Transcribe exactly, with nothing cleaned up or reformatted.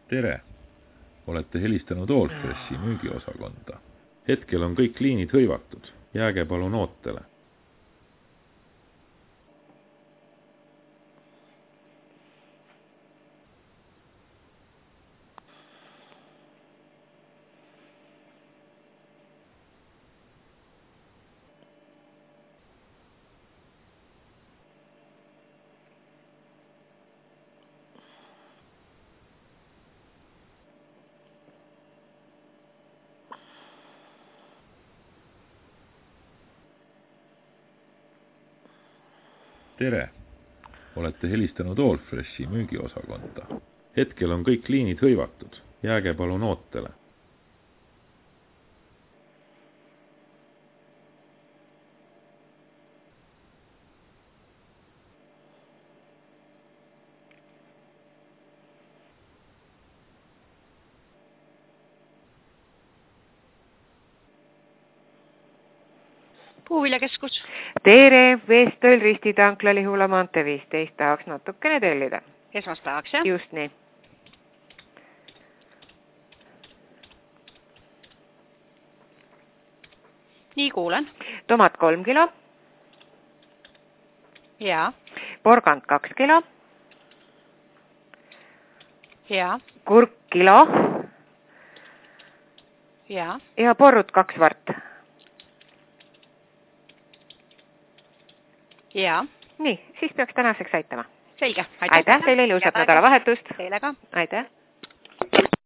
Tere! Olete helistanud Allfreshi müügiosakonda. Hetkel on kõik liinid hõivatud. Jääge palun ootele. Tere! Olete helistanud Allfreshi müügiosakonda. Hetkel on kõik liinid hõivatud. Jääge palun ootele. Puuviljakeskus. Tere, Vestööl Ristitankla Lihula maantee viisteist tahaks natukene tellida. Esmaspäevaks, jah? Just nii. Nii, kuulen. Tomat kolm kilo. Jaa. Porgand kaks kilo. Jaa. Kurk kilo. Jaa. Ja porrud kaks vart. Jaa. Nii, siis peaks tänaseks aitama. Selge. Aitäh, aitäh teile ilusat nädalavahetust. Teile ka. Aitäh.